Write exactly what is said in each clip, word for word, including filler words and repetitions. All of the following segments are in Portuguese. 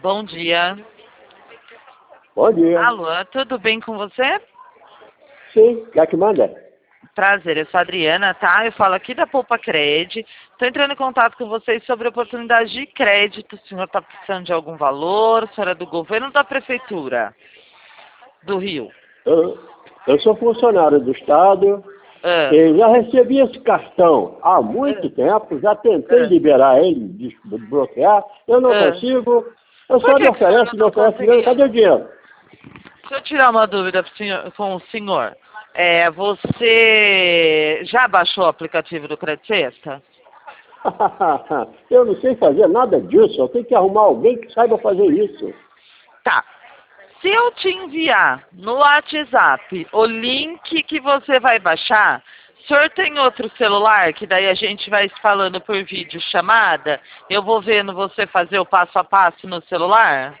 Bom dia. Bom dia. Alô, tudo bem com você? Sim, quer que manda? Prazer, eu sou a Adriana, tá? Eu falo aqui da Poupa Cred. Estou entrando em contato com vocês sobre oportunidade de crédito. O senhor está precisando de algum valor? O senhor é do governo ou da prefeitura do Rio? Eu, eu sou funcionário do Estado. Ah, Eu já recebi esse cartão há muito tempo. Já tentei ah, liberar ele, desbloquear. Eu não ah. consigo. Eu Por só me que que o senhor ofereço, não me está ofereço dinheiro. conseguindo? Cadê o dinheiro? Deixa eu tirar uma dúvida pro senhor- com o senhor. É, você já baixou o aplicativo do Credit Sexta? Eu não sei fazer nada disso. Eu tenho que arrumar alguém que saiba fazer isso. Tá. Se eu te enviar no WhatsApp o link que você vai baixar, o senhor tem outro celular, que daí a gente vai se falando por vídeo chamada? Eu vou vendo você fazer o passo a passo no celular?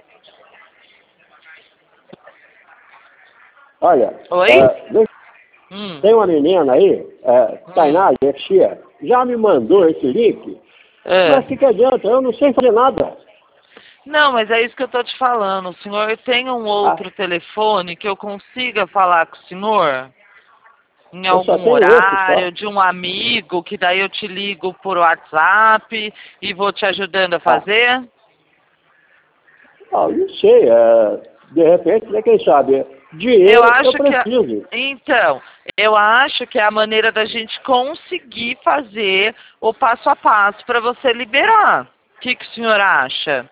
Olha, Oi? é, deixa- Hum, tem uma menina aí, é, hum. Tainá Garcia, já me mandou esse link. É. Mas o que, que adianta? Eu não sei fazer nada. Não, mas é isso que eu estou te falando. O senhor tem um Ah, outro telefone que eu consiga falar com o senhor? Em eu só algum tenho esse horário, só. de um amigo, que daí eu te ligo por WhatsApp e vou te ajudando a Ah, fazer? ah, não sei. É, de repente, né, quem sabe? Eu Dinheiro eu acho que... a- preciso. Então, eu acho que é a maneira da gente conseguir fazer o passo a passo para você liberar. O que, que o senhor acha?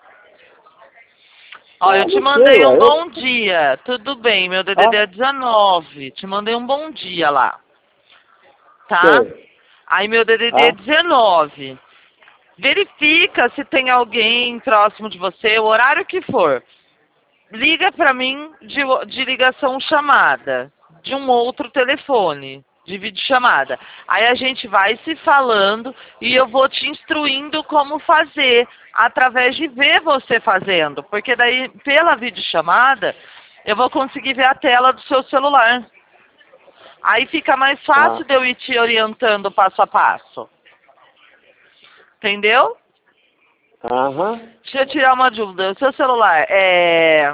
Ó, eu Ah, te não sei, mandei um ué. Eu, bom dia. Tudo bem, meu D D D ah, é dezenove. Te mandei um bom dia lá, tá? sei. Aí meu D D D é Ah, dezenove. Verifica se tem alguém próximo de você, o horário que for. Liga pra mim de, de ligação chamada, de um outro telefone, de videochamada. Aí a gente vai se falando e eu vou te instruindo como fazer, através de ver você fazendo. Porque daí, pela videochamada, eu vou conseguir ver a tela do seu celular. Aí fica mais ah, fácil de eu ir te orientando passo a passo. Entendeu? aham. Deixa eu tirar uma dúvida. O seu celular é,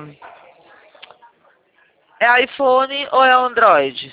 é iPhone ou é Android?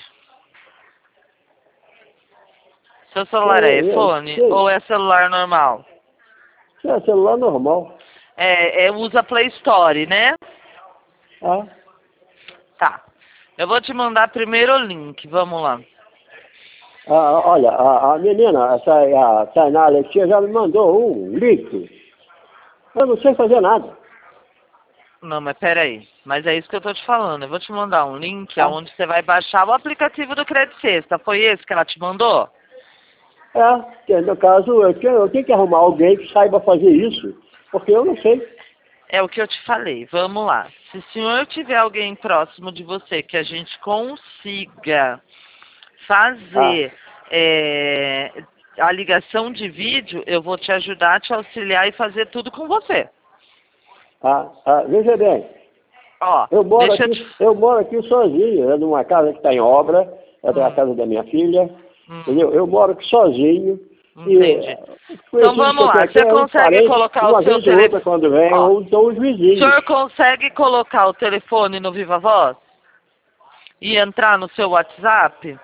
Seu celular é Sei, eu iPhone ou sei. é celular normal? Isso é celular normal. É, é, usa Play Store, né? Ah, Tá. Eu vou te mandar primeiro o link. Vamos lá. ah, olha, a, a menina, essa, a Tainá Alexia, já me mandou um link. Eu não sei fazer nada. Não, mas peraí. Mas é isso que eu tô te falando. Eu vou te mandar um link Ah, onde você vai baixar o aplicativo do Credit Sexta. Foi esse que ela te mandou? é, que no caso, eu tenho, eu tenho que arrumar alguém que saiba fazer isso, porque eu não sei. É o que eu te falei. Vamos lá. Se o senhor tiver alguém próximo de você que a gente consiga Ah, fazer é, a ligação de vídeo, eu vou te ajudar, te auxiliar e fazer tudo com você. ah, ah, veja bem, Ó, eu moro deixa eu aqui, te... eu moro aqui sozinho, é numa casa que está em obra, é da Hum, casa da minha filha, hum, entendeu? Eu moro aqui sozinho e entendi. eh, os Então conhecidos que vamos eu tenho lá, aqui você é os consegue parentes, colocar o uma seu vez ou outra telefone... quando vem, Ó, ou então os o vizinhos. senhor consegue colocar o telefone no Viva Voz e entrar no seu WhatsApp?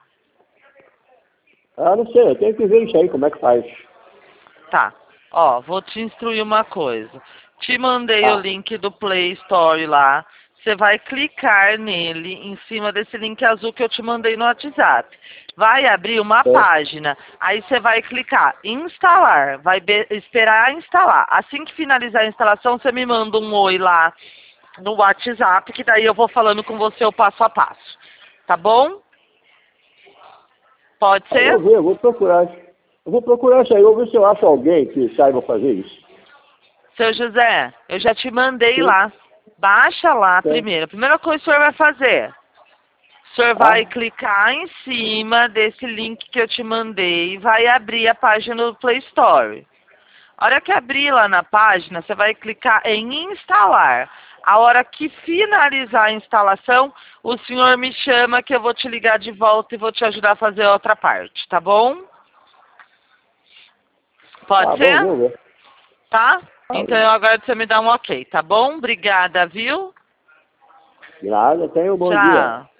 Ah, não sei, eu tenho que ver isso aí, como é que faz. Tá. Ó, vou te instruir uma coisa. Te mandei o Ah, link do Play Store lá. Você vai clicar nele, em cima desse link azul que eu te mandei no WhatsApp. Vai abrir uma é. página. Aí você vai clicar em instalar. Vai be- esperar instalar. Assim que finalizar a instalação, você me manda um oi lá no WhatsApp, que daí eu vou falando com você o passo a passo. Tá bom? Pode Ah, eu vou ser? ver, eu vou procurar. Eu vou procurar isso aí, eu vou ver se eu acho alguém que saiba fazer isso. Seu José, eu já te mandei Sim, lá. Baixa lá sim. primeiro. A primeira coisa que o senhor vai fazer, o senhor vai Ah, clicar em cima desse link que eu te mandei e vai abrir a página do Play Store. A hora que abrir lá na página, você vai clicar em instalar. A hora que finalizar a instalação, o senhor me chama que eu vou te ligar de volta e vou te ajudar a fazer a outra parte, tá bom? tá Pode bom, ser? vamos ver. Tá? Então eu aguardo você me dar um ok, tá bom? Obrigada, viu? Nada, tenha um bom dia. Tchau.